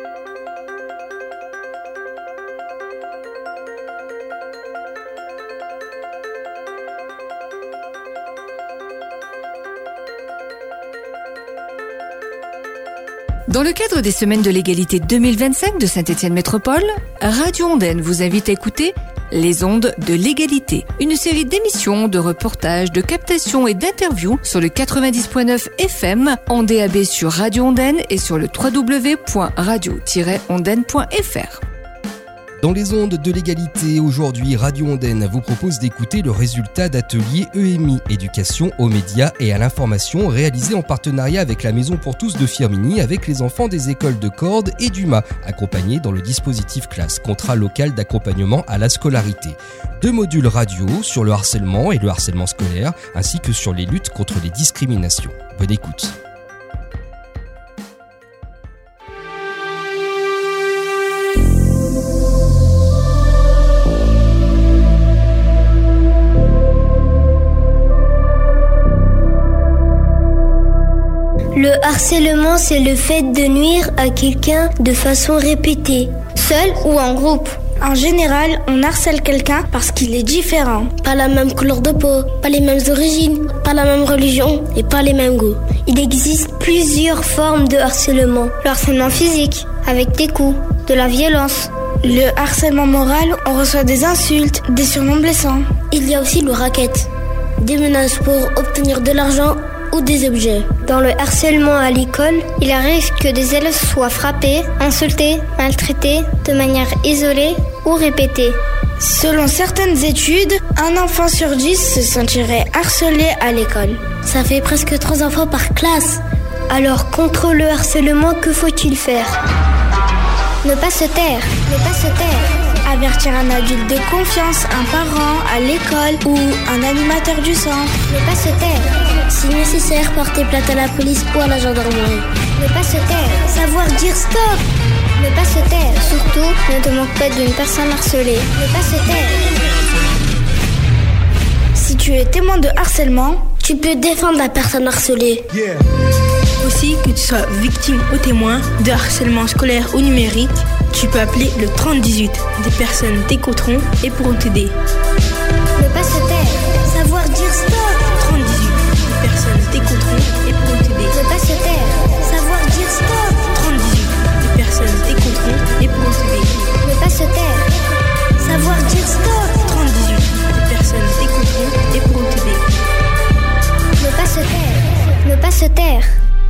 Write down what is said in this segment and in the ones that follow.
Dans le cadre des Semaines de l'égalité 2025 de Saint-Étienne Métropole, Radio Ondaine vous invite à écouter Les Ondes de l'égalité, une série d'émissions, de reportages, de captations et d'interviews sur le 90.9 FM, en DAB sur Radio Ondaine et sur le www.radio-ondaine.fr. Dans les ondes de l'égalité, aujourd'hui, Radio Ondaine vous propose d'écouter le résultat d'ateliers EMI, éducation aux médias et à l'information, réalisés en partenariat avec la Maison pour tous de Firminy, avec les enfants des écoles de Cordes et d'Uma, accompagnés dans le dispositif classe, contrat local d'accompagnement à la scolarité. 2 modules radio sur le harcèlement et le harcèlement scolaire, ainsi que sur les luttes contre les discriminations. Bonne écoute. Le harcèlement, c'est le fait de nuire à quelqu'un de façon répétée, seul ou en groupe. En général, on harcèle quelqu'un parce qu'il est différent. Pas la même couleur de peau, pas les mêmes origines, pas la même religion et pas les mêmes goûts. Il existe plusieurs formes de harcèlement. Le harcèlement physique, avec des coups, de la violence. Le harcèlement moral, on reçoit des insultes, des surnoms blessants. Il y a aussi le racket, des menaces pour obtenir de l'argent ou des objets. Dans le harcèlement à l'école, il arrive que des élèves soient frappés, insultés, maltraités de manière isolée ou répétée. Selon certaines études, un enfant sur 10 se sentirait harcelé à l'école. Ça fait presque 3 enfants par classe. Alors contre le harcèlement, que faut-il faire ? Ne pas se taire, ne pas se taire. Avertir un adulte de confiance, un parent, à l'école ou un animateur du centre. Ne pas se taire. Si nécessaire, porter plainte à la police ou à la gendarmerie. Ne pas se taire. Savoir dire stop. Ne pas se taire. Surtout, ne te moque pas d'une personne harcelée. Ne pas se taire. Si tu es témoin de harcèlement, tu peux défendre la personne harcelée. Yeah. Aussi, que tu sois victime ou témoin de harcèlement scolaire ou numérique, tu peux appeler le 3018. Des personnes t'écouteront et pourront t'aider. Ne pas se taire. Savoir dire stop. 3018. Des personnes t'écouteront et pourront t'aider. Ne pas se taire. Savoir dire stop. 3018. Des personnes t'écouteront et pourront t'aider. Ne pas se taire. Savoir dire stop. 3018. Des personnes t'écouteront et pourront t'aider. Ne pas se taire. Ne pas se taire.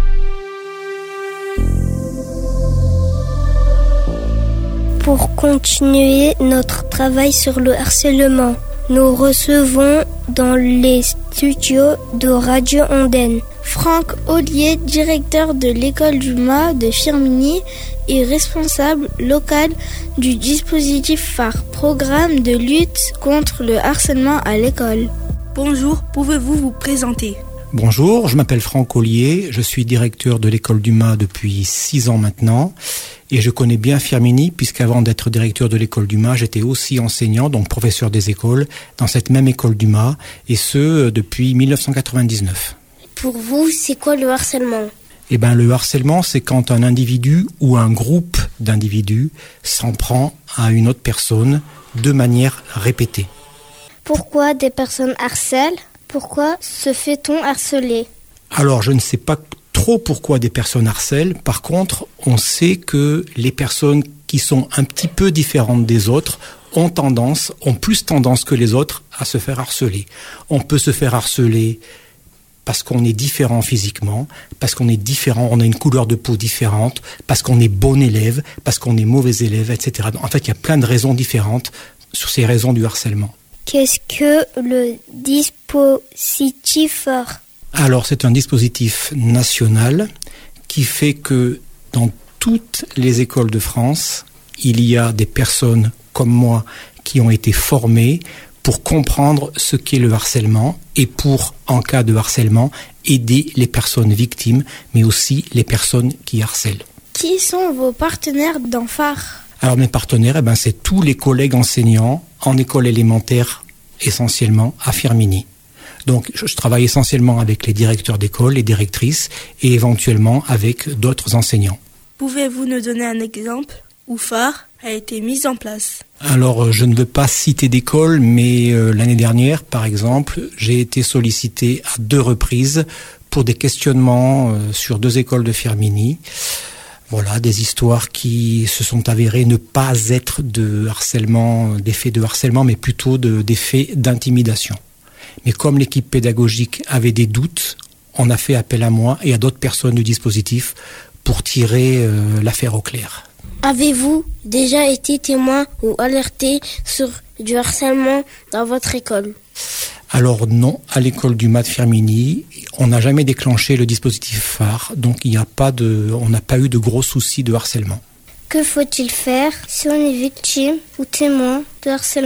Pour continuer notre travail sur le harcèlement, nous recevons dans les studios de Radio Ondaine Franck Ollier, directeur de l'école d'Uma de Firminy et responsable local du dispositif phare, programme de lutte contre le harcèlement à l'école. Bonjour, pouvez-vous vous présenter ? Bonjour, je m'appelle Franck Ollier, je suis directeur de l'école d'Uma depuis 6 ans maintenant et je connais bien Firminy puisqu'avant d'être directeur de l'école d'Uma, j'étais aussi enseignant, donc professeur des écoles, dans cette même école d'Uma et ce depuis 1999. Pour vous, c'est quoi le harcèlement ? Eh bien, le harcèlement, c'est quand un individu ou un groupe d'individus s'en prend à une autre personne de manière répétée. Pourquoi des personnes harcèlent ? Pourquoi se fait-on harceler ? Alors, je ne sais pas trop pourquoi des personnes harcèlent. Par contre, on sait que les personnes qui sont un petit peu différentes des autres ont plus tendance que les autres à se faire harceler. On peut se faire harceler parce qu'on est différent physiquement, parce qu'on est différent, on a une couleur de peau différente, parce qu'on est bon élève, parce qu'on est mauvais élève, etc. En fait, il y a plein de raisons différentes sur ces raisons du harcèlement. Qu'est-ce que le dispositif phare ? Alors, c'est un dispositif national qui fait que dans toutes les écoles de France, il y a des personnes comme moi qui ont été formées pour comprendre ce qu'est le harcèlement et pour, en cas de harcèlement, aider les personnes victimes, mais aussi les personnes qui harcèlent. Qui sont vos partenaires dans phare ? Alors mes partenaires, c'est tous les collègues enseignants en école élémentaire, essentiellement à Firminy. Donc je travaille essentiellement avec les directeurs d'école, les directrices et éventuellement avec d'autres enseignants. Pouvez-vous nous donner un exemple où phare a été mis en place ? Alors, je ne veux pas citer d'école, mais l'année dernière, par exemple, j'ai été sollicité à 2 reprises pour des questionnements sur 2 écoles de Firminy. Voilà, des histoires qui se sont avérées ne pas être de harcèlement, des faits de harcèlement, mais plutôt des faits d'intimidation. Mais comme l'équipe pédagogique avait des doutes, on a fait appel à moi et à d'autres personnes du dispositif pour tirer l'affaire au clair. Avez-vous déjà été témoin ou alerté sur du harcèlement dans votre école ? Alors non, à l'école du MAD Firminy, on n'a jamais déclenché le dispositif phare, donc on n'a pas eu de gros soucis de harcèlement. Que faut-il faire si on est victime ou témoin de harcèlement ?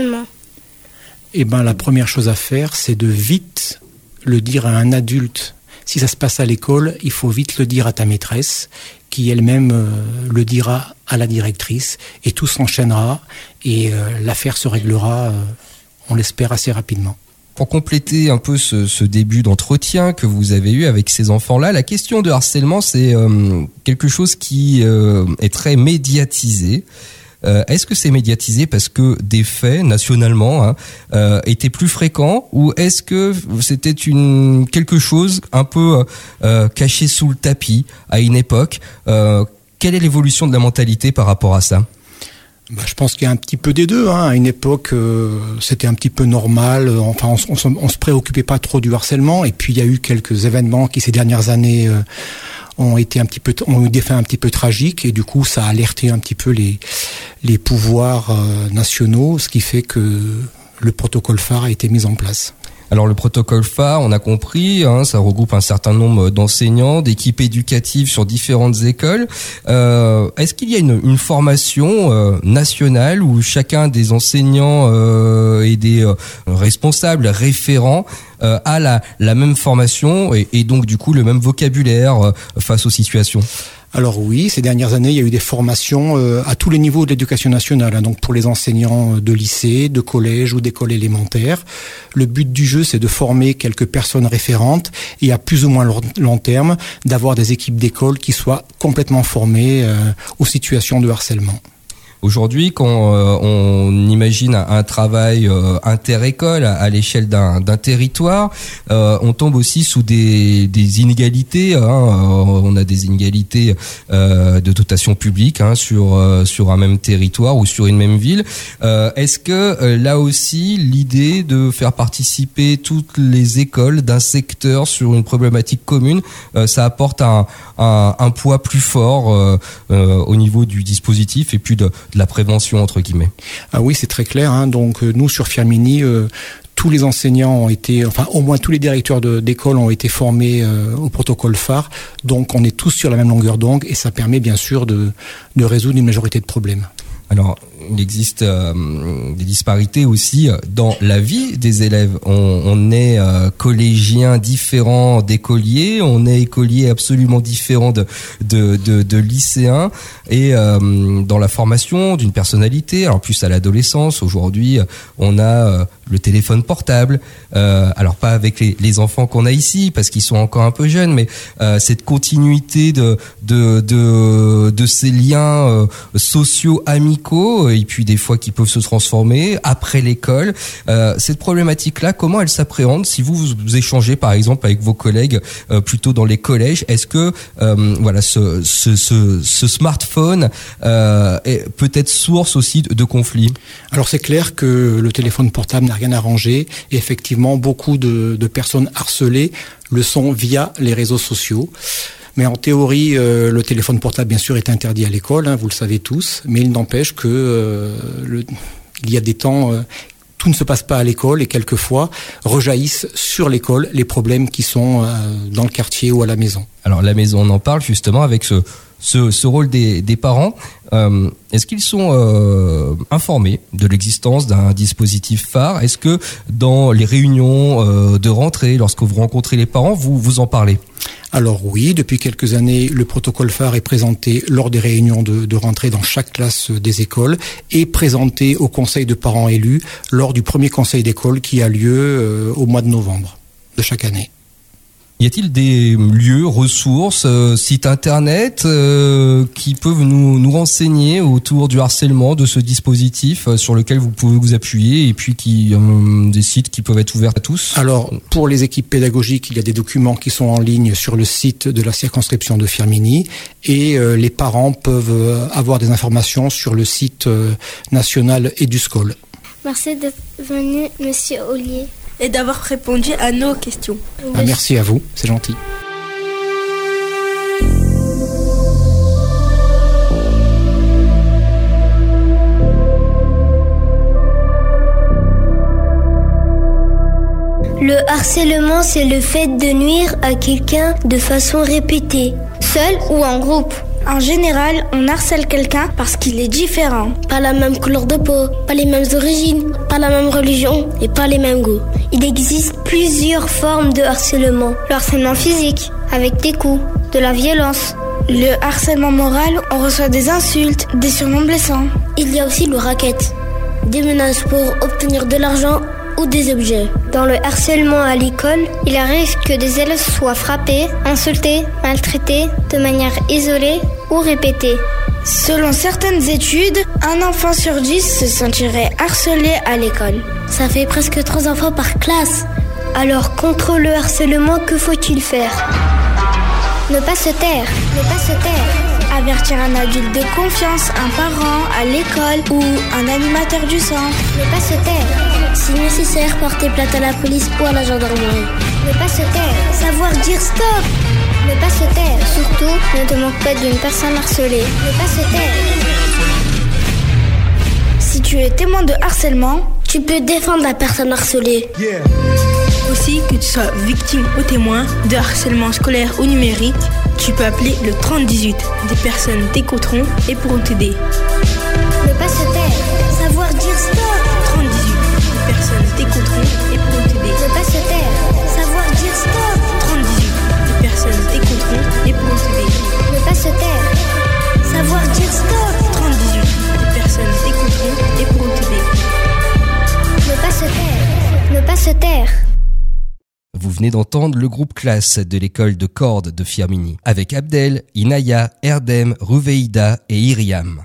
Eh bien, la première chose à faire, c'est de vite le dire à un adulte. Si ça se passe à l'école, il faut vite le dire à ta maîtresse, qui elle-même le dira à la directrice, et tout s'enchaînera, et l'affaire se réglera, on l'espère, assez rapidement. Pour compléter un peu ce début d'entretien que vous avez eu avec ces enfants-là, la question de harcèlement, c'est quelque chose qui est très médiatisé. Est-ce que c'est médiatisé parce que des faits, nationalement, étaient plus fréquents, ou est-ce que c'était quelque chose un peu caché sous le tapis à une époque ? Quelle est l'évolution de la mentalité par rapport à ça ? Je pense qu'il y a un petit peu des deux. À une époque, c'était un petit peu normal. Enfin, on se préoccupait pas trop du harcèlement. Et puis, il y a eu quelques événements qui, ces dernières années, ont eu des fins un petit peu tragiques. Et du coup, ça a alerté un petit peu les pouvoirs nationaux, ce qui fait que le protocole phare a été mis en place. Alors le protocole phare, on a compris, ça regroupe un certain nombre d'enseignants, d'équipes éducatives sur différentes écoles. Est-ce qu'il y a une formation nationale où chacun des enseignants et des responsables, référents a la même formation et donc du coup le même vocabulaire face aux situations ? Alors oui, ces dernières années, il y a eu des formations à tous les niveaux de l'éducation nationale, donc pour les enseignants de lycée, de collège ou d'école élémentaire. Le but du jeu, c'est de former quelques personnes référentes et à plus ou moins long terme, d'avoir des équipes d'école qui soient complètement formées aux situations de harcèlement. Aujourd'hui, quand on imagine un travail inter-école à l'échelle d'un territoire, on tombe aussi sous des inégalités. On a des inégalités de dotation publique sur un même territoire ou sur une même ville. Est-ce que là aussi, l'idée de faire participer toutes les écoles d'un secteur sur une problématique commune, ça apporte un poids plus fort au niveau du dispositif et puis de la prévention entre guillemets. Ah oui, c'est très clair. Donc nous sur Firminy, tous les enseignants ont été, au moins tous les directeurs d'école ont été formés au protocole phare. Donc on est tous sur la même longueur d'onde et ça permet bien sûr de résoudre une majorité de problèmes. Alors, il existe des disparités aussi dans la vie des élèves. On est collégien différent d'écoliers, on est écolier absolument différent de lycéens, et dans la formation d'une personnalité, alors plus à l'adolescence, aujourd'hui, on a le téléphone portable, alors pas avec les enfants qu'on a ici parce qu'ils sont encore un peu jeunes, mais cette continuité de ces liens sociaux amicaux et puis des fois qui peuvent se transformer après l'école. Cette problématique-là, comment elle s'appréhende si vous échangez par exemple avec vos collègues plutôt dans les collèges? Est-ce que ce smartphone est peut-être source aussi de conflits? Alors c'est clair que le téléphone portable n'a rien arrangé et effectivement beaucoup de personnes harcelées le sont via les réseaux sociaux. Mais en théorie, le téléphone portable, bien sûr, est interdit à l'école, vous le savez tous, mais il n'empêche que il y a des temps, tout ne se passe pas à l'école et quelquefois rejaillissent sur l'école les problèmes qui sont dans le quartier ou à la maison. Alors la maison, on en parle justement avec ce rôle des parents. Est-ce qu'ils sont informés de l'existence d'un dispositif phare? Est-ce que dans les réunions de rentrée, lorsque vous rencontrez les parents, vous en parlez? Alors oui, depuis quelques années, le protocole phare est présenté lors des réunions de rentrée dans chaque classe des écoles et présenté au conseil de parents élus lors du premier conseil d'école qui a lieu au mois de novembre de chaque année. Y a-t-il des lieux, ressources, sites internet qui peuvent nous renseigner autour du harcèlement, de ce dispositif sur lequel vous pouvez vous appuyer et puis des sites qui peuvent être ouverts à tous? Alors, pour les équipes pédagogiques, il y a des documents qui sont en ligne sur le site de la circonscription de Firminy et les parents peuvent avoir des informations sur le site national EduScol. Merci d'être venu, Monsieur Ollier. Et d'avoir répondu à nos questions. Merci à vous, c'est gentil. Le harcèlement, c'est le fait de nuire à quelqu'un de façon répétée, seul ou en groupe. En général, on harcèle quelqu'un parce qu'il est différent. Pas la même couleur de peau, pas les mêmes origines, pas la même religion et pas les mêmes goûts. Il existe plusieurs formes de harcèlement. Le harcèlement physique, avec des coups, de la violence. Le harcèlement moral, on reçoit des insultes, des surnoms blessants. Il y a aussi le racket, des menaces pour obtenir de l'argent ou des objets. Dans le harcèlement à l'école, il arrive que des élèves soient frappés, insultés, maltraités de manière isolée ou répétée. Selon certaines études, un enfant sur 10 se sentirait harcelé à l'école. Ça fait presque 3 enfants par classe. Alors contre le harcèlement, que faut-il faire? Ne pas se taire, ne pas se taire. Avertir un adulte de confiance, un parent, à l'école ou un animateur du centre. Ne pas se taire. Si nécessaire, porter plainte à la police ou à la gendarmerie. Ne pas se taire. Savoir dire stop. Ne pas se taire. Surtout, ne te moque pas d'une personne harcelée. Ne pas se taire. Si tu es témoin de harcèlement, tu peux défendre la personne harcelée. Yeah. Aussi, que tu sois victime ou témoin de harcèlement scolaire ou numérique, tu peux appeler le 3018. Des personnes t'écouteront et pourront t'aider. Ne pas se taire. Savoir dire stop. 3018. Des personnes t'écouteront et pourront t'aider. Ne pas se taire. Savoir dire stop. 3018. Des personnes t'écouteront et pourront t'aider. Ne pas se taire. Savoir dire stop. 3018. Des personnes t'écouteront et pourront t'aider. Ne pas se taire. Ne pas se taire. Vous venez d'entendre le groupe classe de l'école de cordes de Firminy, avec Abdel, Inaya, Erdem, Ruveida et Iriam.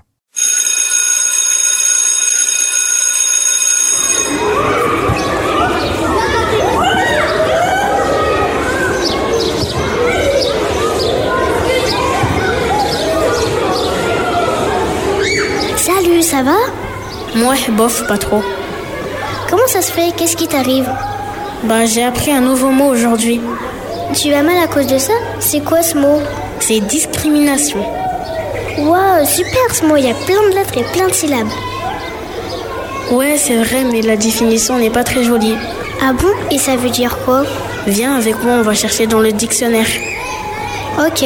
Salut, ça va? Moi, bof, pas trop. Comment ça se fait? Qu'est-ce qui t'arrive? J'ai appris un nouveau mot aujourd'hui. Tu as mal à cause de ça? C'est quoi ce mot? C'est discrimination. Waouh, super ce mot, il y a plein de lettres et plein de syllabes. Ouais, c'est vrai, mais la définition n'est pas très jolie. Ah bon? Et ça veut dire quoi? Viens avec moi, on va chercher dans le dictionnaire. Ok.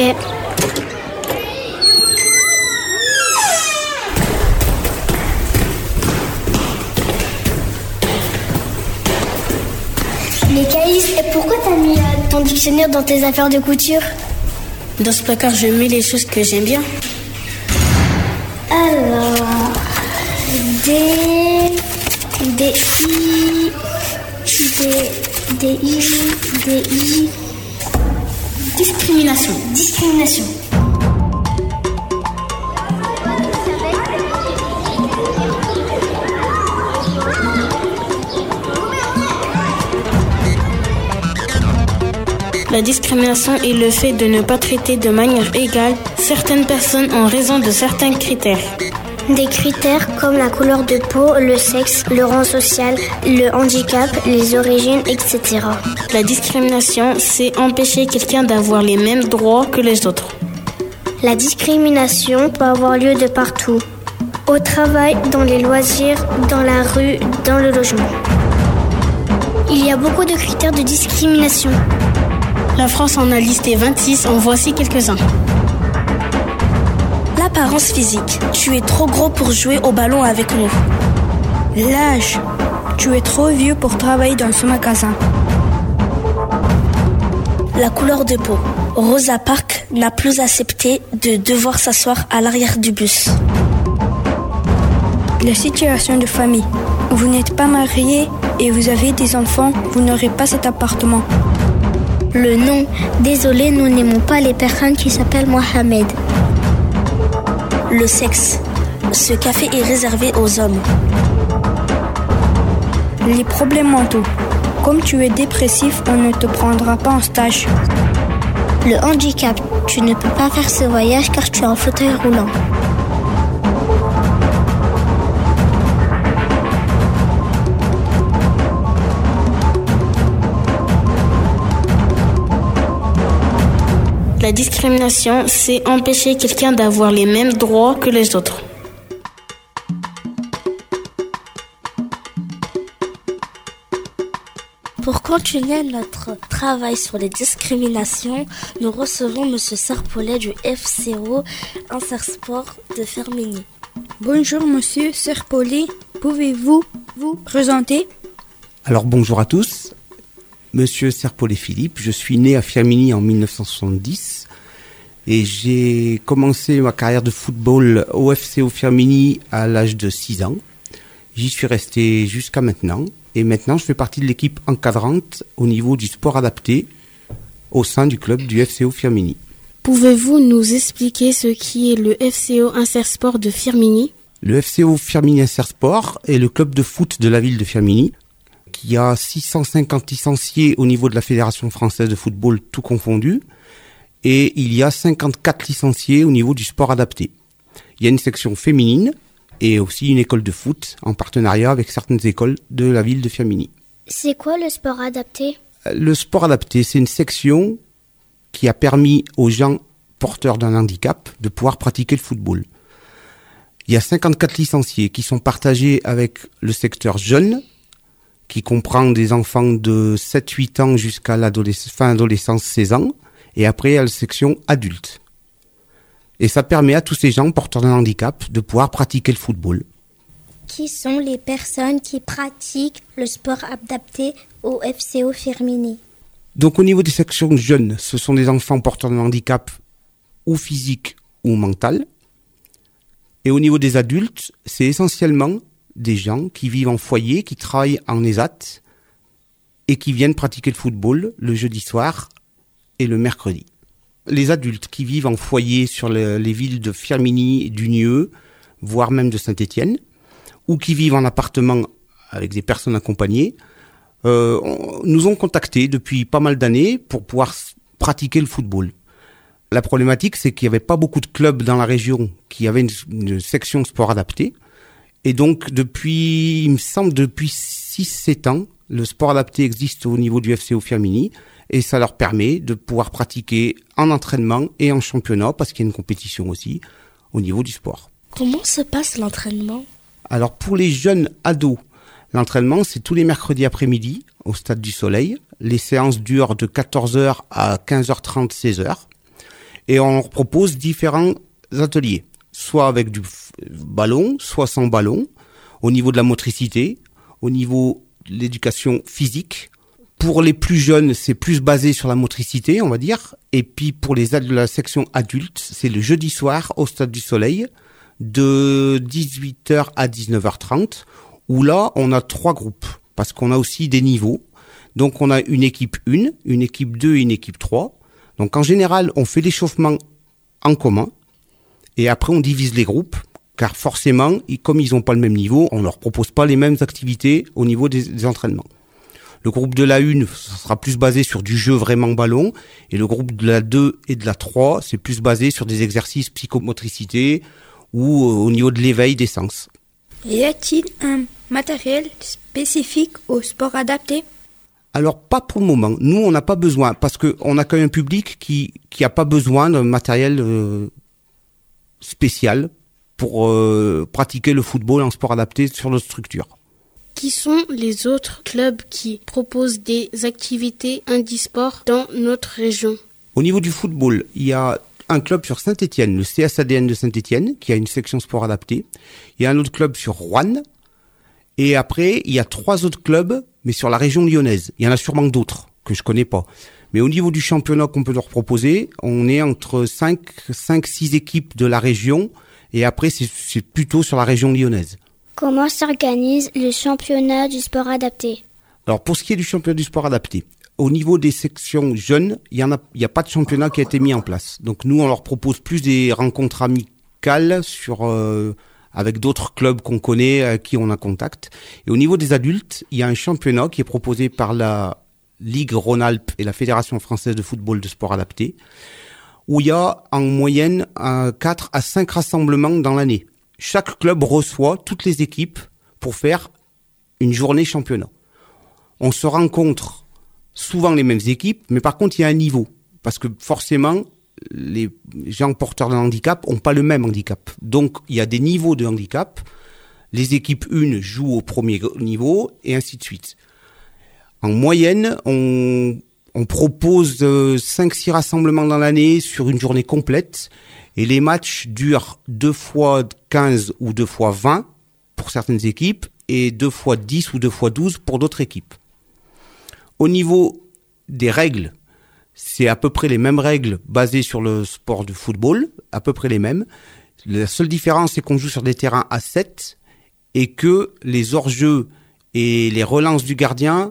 Mais Caïs, pourquoi t'as mis ton dictionnaire dans tes affaires de couture? Dans ce placard, je mets les choses que j'aime bien. Alors... Discrimination. La discrimination est le fait de ne pas traiter de manière égale certaines personnes en raison de certains critères. Des critères comme la couleur de peau, le sexe, le rang social, le handicap, les origines, etc. La discrimination, c'est empêcher quelqu'un d'avoir les mêmes droits que les autres. La discrimination peut avoir lieu de partout. Au travail, dans les loisirs, dans la rue, dans le logement. Il y a beaucoup de critères de discrimination. La France en a listé 26, en voici quelques-uns. L'apparence physique. Tu es trop gros pour jouer au ballon avec nous. L'âge. Tu es trop vieux pour travailler dans ce magasin. La couleur de peau. Rosa Parks n'a plus accepté de devoir s'asseoir à l'arrière du bus. La situation de famille. Vous n'êtes pas marié et vous avez des enfants, vous n'aurez pas cet appartement. Le nom. Désolé, nous n'aimons pas les personnes qui s'appellent Mohamed. Le sexe. Ce café est réservé aux hommes. Les problèmes mentaux. Comme tu es dépressif, on ne te prendra pas en stage. Le handicap. Tu ne peux pas faire ce voyage car tu es en fauteuil roulant. La discrimination, c'est empêcher quelqu'un d'avoir les mêmes droits que les autres. Pour continuer notre travail sur les discriminations, nous recevons M. Serpollet du FCO Intersport de Firminy. Bonjour Monsieur Serpollet, pouvez-vous vous présenter? Alors bonjour à tous, Monsieur Serpollet Philippe, je suis né à Firminy en 1970 et j'ai commencé ma carrière de football au FCO Firminy à l'âge de 6 ans. J'y suis resté jusqu'à maintenant. Et maintenant, je fais partie de l'équipe encadrante au niveau du sport adapté au sein du club du FCO Firminy. Pouvez-vous nous expliquer ce qui est le FCO Intersport de Firminy? Le FCO Firminy Intersport est le club de foot de la ville de Firminy qui a 650 licenciés au niveau de la Fédération française de football tout confondu et il y a 54 licenciés au niveau du sport adapté. Il y a une section féminine et aussi une école de foot en partenariat avec certaines écoles de la ville de Firminy. C'est quoi le sport adapté? Le sport adapté, c'est une section qui a permis aux gens porteurs d'un handicap de pouvoir pratiquer le football. Il y a 54 licenciés qui sont partagés avec le secteur jeune, qui comprend des enfants de 7-8 ans jusqu'à fin adolescence 16 ans, et après il y a la section adulte. Et ça permet à tous ces gens porteurs d'un handicap de pouvoir pratiquer le football. Qui sont les personnes qui pratiquent le sport adapté au FCO Firminy? Donc au niveau des sections jeunes, ce sont des enfants porteurs d'un handicap ou physique ou mental. Et au niveau des adultes, c'est essentiellement des gens qui vivent en foyer, qui travaillent en ESAT et qui viennent pratiquer le football le jeudi soir et le mercredi. Les adultes qui vivent en foyer sur les villes de Firminy, d'Unieux, voire même de Saint-Étienne, ou qui vivent en appartement avec des personnes accompagnées, nous ont contactés depuis pas mal d'années pour pouvoir pratiquer le football. La problématique, c'est qu'il n'y avait pas beaucoup de clubs dans la région qui avaient une section sport adapté. Et donc, il me semble, depuis 6-7 ans, le sport adapté existe au niveau du FCO Firminy. Et ça leur permet de pouvoir pratiquer en entraînement et en championnat, parce qu'il y a une compétition aussi au niveau du sport. Comment se passe l'entraînement? Alors pour les jeunes ados, l'entraînement c'est tous les mercredis après-midi au Stade du Soleil. Les séances durent de 14h à 15h30, 16h. Et on leur propose différents ateliers, soit avec du ballon, soit sans ballon, au niveau de la motricité, au niveau de l'éducation physique. Pour les plus jeunes, c'est plus basé sur la motricité, on va dire. Et puis pour la section adulte, c'est le jeudi soir au Stade du Soleil, de 18h à 19h30, où là, on a 3 groupes, parce qu'on a aussi des niveaux. Donc on a une équipe 1, une équipe 2 et une équipe 3. Donc en général, on fait l'échauffement en commun, et après on divise les groupes, car forcément, comme ils n'ont pas le même niveau, on leur propose pas les mêmes activités au niveau des entraînements. Le groupe de la 1, ça sera plus basé sur du jeu vraiment ballon. Et le groupe de la 2 et de la 3, c'est plus basé sur des exercices psychomotricité ou au niveau de l'éveil des sens. Y a-t-il un matériel spécifique au sport adapté? Alors, pas pour le moment. Nous, on n'a pas besoin, parce qu'on accueille un public qui a pas besoin d'un matériel spécial pour pratiquer le football en sport adapté sur notre structure. Qui sont les autres clubs qui proposent des activités handisport dans notre région? Au niveau du football, il y a un club sur Saint-Étienne, le CSADN de Saint-Étienne, qui a une section sport adapté. Il y a un autre club sur Roanne. Et après, il y a 3 autres clubs, mais sur la région lyonnaise. Il y en a sûrement d'autres que je connais pas. Mais au niveau du championnat qu'on peut leur proposer, on est entre 5-6 équipes de la région. Et après, c'est plutôt sur la région lyonnaise. Comment s'organise le championnat du sport adapté? Alors pour ce qui est du championnat du sport adapté, Au niveau des sections jeunes, il y a pas de championnat qui a été mis en place. Donc nous, on leur propose plus des rencontres amicales avec d'autres clubs qu'on connaît, à qui on a contact. Et au niveau des adultes, il y a un championnat qui est proposé par la Ligue Rhône-Alpes et la Fédération française de football de sport adapté, où il y a en moyenne 4 à 5 rassemblements dans l'année. Chaque club reçoit toutes les équipes pour faire une journée championnat. On se rencontre souvent les mêmes équipes, mais par contre, il y a un niveau. Parce que forcément, les gens porteurs d'un handicap n'ont pas le même handicap. Donc, il y a des niveaux de handicap. Les équipes 1 jouent au premier niveau, et ainsi de suite. En moyenne, on propose 5-6 rassemblements dans l'année sur une journée complète. Et les matchs durent 2 fois 15 ou 2 fois 20 pour certaines équipes, et 2 fois 10 ou 2 fois 12 pour d'autres équipes. Au niveau des règles, c'est à peu près les mêmes règles basées sur le sport de football, à peu près les mêmes. La seule différence, c'est qu'on joue sur des terrains à 7 et que les hors-jeux et les relances du gardien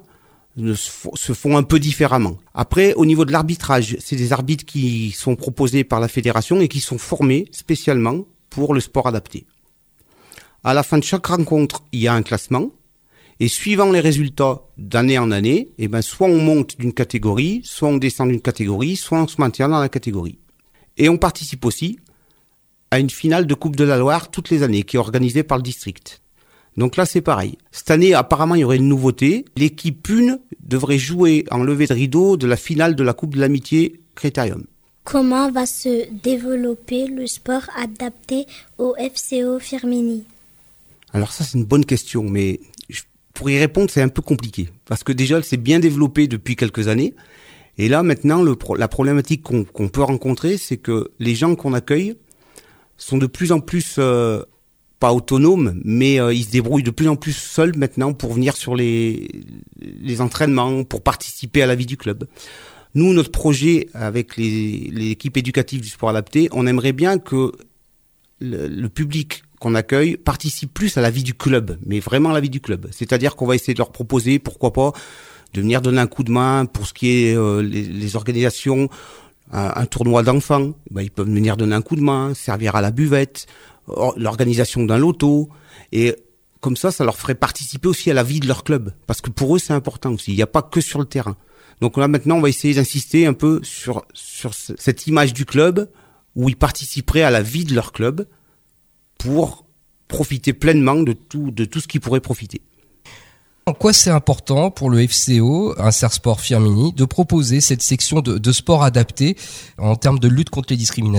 se font un peu différemment. Après, au niveau de l'arbitrage, c'est des arbitres qui sont proposés par la fédération et qui sont formés spécialement pour le sport adapté. À la fin de chaque rencontre, il y a un classement. Et suivant les résultats d'année en année, soit on monte d'une catégorie, soit on descend d'une catégorie, soit on se maintient dans la catégorie. Et on participe aussi à une finale de Coupe de la Loire toutes les années, qui est organisée par le district. Donc là, c'est pareil. Cette année, apparemment, il y aurait une nouveauté. L'équipe 1 devrait jouer en levée de rideau de la finale de la Coupe de l'Amitié Critérium. Comment va se développer le sport adapté au FCO Firminy ? Alors ça, c'est une bonne question, mais pour y répondre, c'est un peu compliqué. Parce que déjà, elle s'est bien développée depuis quelques années. Et là, maintenant, la problématique qu'on peut rencontrer, c'est que les gens qu'on accueille sont de plus en plus, pas autonomes, mais ils se débrouillent de plus en plus seuls maintenant pour venir sur les entraînements, pour participer à la vie du club. Nous, notre projet avec l'équipe éducative du sport adapté, on aimerait bien que le public qu'on accueille participe plus à la vie du club, mais vraiment à la vie du club. C'est-à-dire qu'on va essayer de leur proposer, pourquoi pas, de venir donner un coup de main pour ce qui est les organisations, un tournoi d'enfants, ils peuvent venir donner un coup de main, servir à la buvette, l'organisation d'un loto, et comme ça leur ferait participer aussi à la vie de leur club, parce que pour eux c'est important aussi, il n'y a pas que sur le terrain. Donc là maintenant on va essayer d'insister un peu sur cette image du club, où ils participeraient à la vie de leur club, pour profiter pleinement de tout ce qu'ils pourraient profiter. En quoi c'est important pour le FCO, Intersport Firminy, de proposer cette section de sport adapté en termes de lutte contre les discriminations ?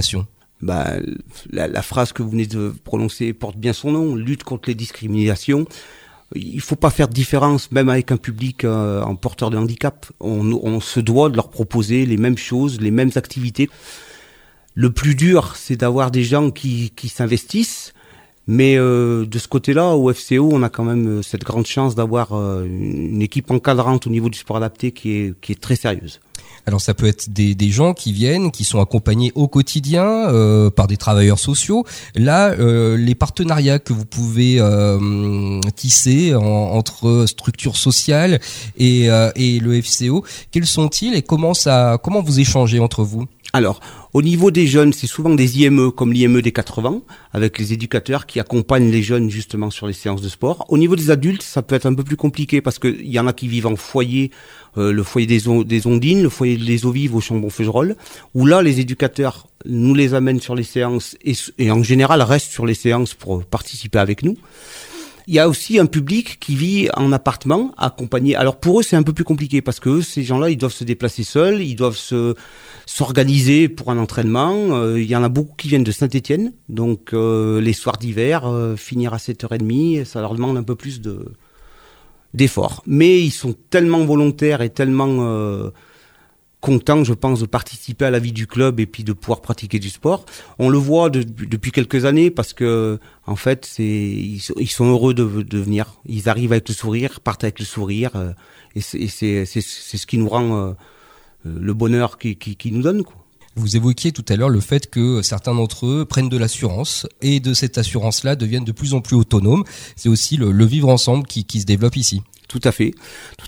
La phrase que vous venez de prononcer porte bien son nom, lutte contre les discriminations. Il faut pas faire de différence, même avec un public en porteur de handicap. On se doit de leur proposer les mêmes choses, les mêmes activités. Le plus dur, c'est d'avoir des gens qui s'investissent, mais de ce côté-là, au FCO, on a quand même cette grande chance d'avoir une équipe encadrante au niveau du sport adapté qui est très sérieuse. Alors ça peut être des gens qui viennent, qui sont accompagnés au quotidien par des travailleurs sociaux. Là, les partenariats que vous pouvez tisser entre structures sociales et le FCO, quels sont-ils et comment vous échangez entre vous ? Alors, au niveau des jeunes, c'est souvent des IME comme l'IME des 80, avec les éducateurs qui accompagnent les jeunes justement sur les séances de sport. Au niveau des adultes, ça peut être un peu plus compliqué parce qu'il y en a qui vivent en foyer, le foyer des Ondines, le foyer des eaux vives au Chambon-Feugerolles, où là, les éducateurs nous les amènent sur les séances et en général restent sur les séances pour participer avec nous. Il y a aussi un public qui vit en appartement, accompagné. Alors pour eux, c'est un peu plus compliqué parce que ces gens-là, ils doivent se déplacer seuls, ils doivent s'organiser pour un entraînement. Il y en a beaucoup qui viennent de Saint-Étienne, donc les soirs d'hiver, finir à 7h30, ça leur demande un peu plus d'efforts. Mais ils sont tellement volontaires et tellement contents, je pense, de participer à la vie du club et puis de pouvoir pratiquer du sport. On le voit depuis quelques années parce que en fait, ils sont heureux de venir. Ils arrivent avec le sourire, partent avec le sourire, et c'est ce qui nous rend le bonheur qui nous donne, quoi. Vous évoquiez tout à l'heure le fait que certains d'entre eux prennent de l'assurance et de cette assurance-là deviennent de plus en plus autonomes. C'est aussi le vivre ensemble qui se développe ici. Tout à fait.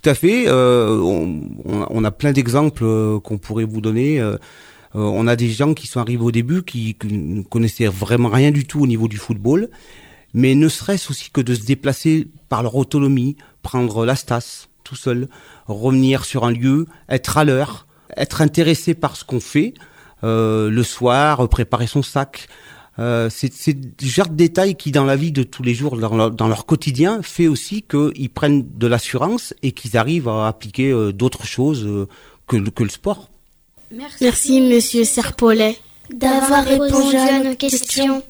On a plein d'exemples qu'on pourrait vous donner. On a des gens qui sont arrivés au début qui ne connaissaient vraiment rien du tout au niveau du football, mais ne serait-ce aussi que de se déplacer par leur autonomie, prendre la Stas tout seul, revenir sur un lieu, être à l'heure, être intéressé par ce qu'on fait le soir, préparer son sac. C'est le genre de détails qui, dans la vie de tous les jours, dans leur quotidien, fait aussi qu'ils prennent de l'assurance et qu'ils arrivent à appliquer d'autres choses que le sport. Merci, Monsieur Serpollet, d'avoir répondu à nos questions.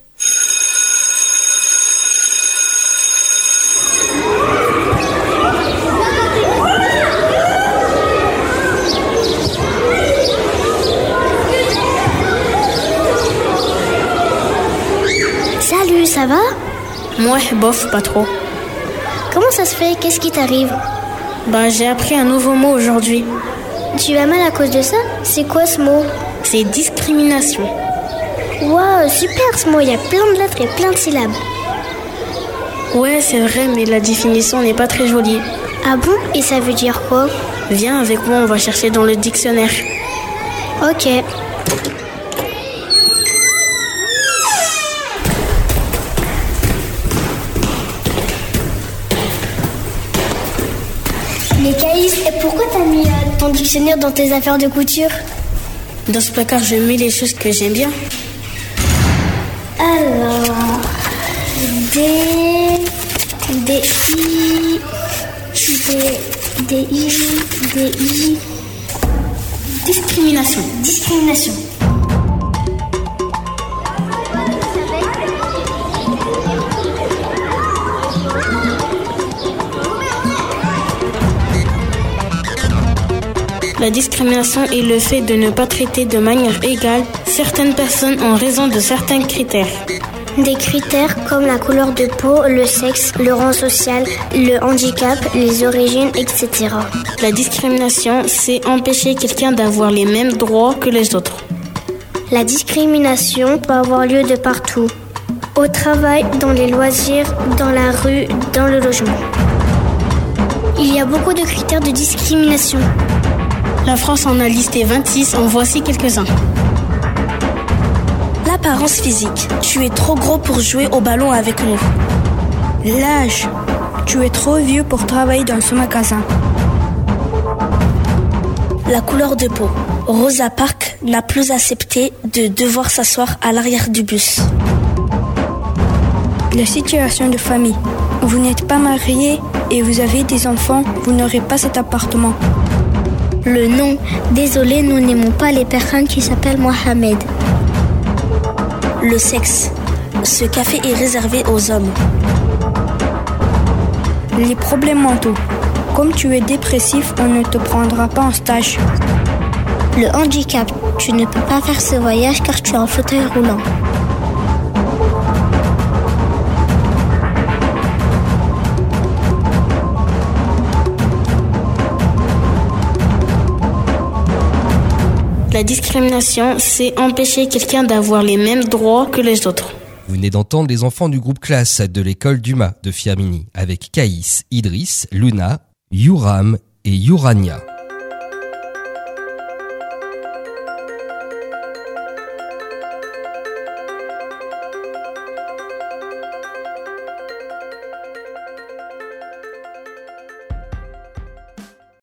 Salut, ça va? Moi, bof, pas trop. Comment ça se fait? Qu'est-ce qui t'arrive? J'ai appris un nouveau mot aujourd'hui. Tu as mal à cause de ça? C'est quoi ce mot? C'est discrimination. Waouh, super ce mot, il y a plein de lettres et plein de syllabes. Ouais, c'est vrai, mais la définition n'est pas très jolie. Ah bon? Et ça veut dire quoi? Viens avec moi, on va chercher dans le dictionnaire. Ok. Mais Caïs, et pourquoi t'as mis ton dictionnaire dans tes affaires de couture? Dans ce placard, je mets les choses que j'aime bien. Alors... Discrimination. La discrimination est le fait de ne pas traiter de manière égale certaines personnes en raison de certains critères. Des critères comme la couleur de peau, le sexe, le rang social, le handicap, les origines, etc. La discrimination, c'est empêcher quelqu'un d'avoir les mêmes droits que les autres. La discrimination peut avoir lieu de partout. Au travail, dans les loisirs, dans la rue, dans le logement. Il y a beaucoup de critères de discrimination. La France en a listé 26, en voici quelques-uns. L'apparence physique. Tu es trop gros pour jouer au ballon avec nous. L'âge. Tu es trop vieux pour travailler dans ce magasin. La couleur de peau. Rosa Parks n'a plus accepté de devoir s'asseoir à l'arrière du bus. La situation de famille. Vous n'êtes pas marié et vous avez des enfants, vous n'aurez pas cet appartement. Le nom. Désolé, nous n'aimons pas les personnes qui s'appellent Mohamed. Le sexe. Ce café est réservé aux hommes. Les problèmes mentaux. Comme tu es dépressif, on ne te prendra pas en stage. Le handicap. Tu ne peux pas faire ce voyage car tu es en fauteuil roulant. La discrimination, c'est empêcher quelqu'un d'avoir les mêmes droits que les autres. Vous venez d'entendre les enfants du groupe classe de l'école Dumas de Firminy avec Caïs, Idriss, Luna, Youram et Yourania.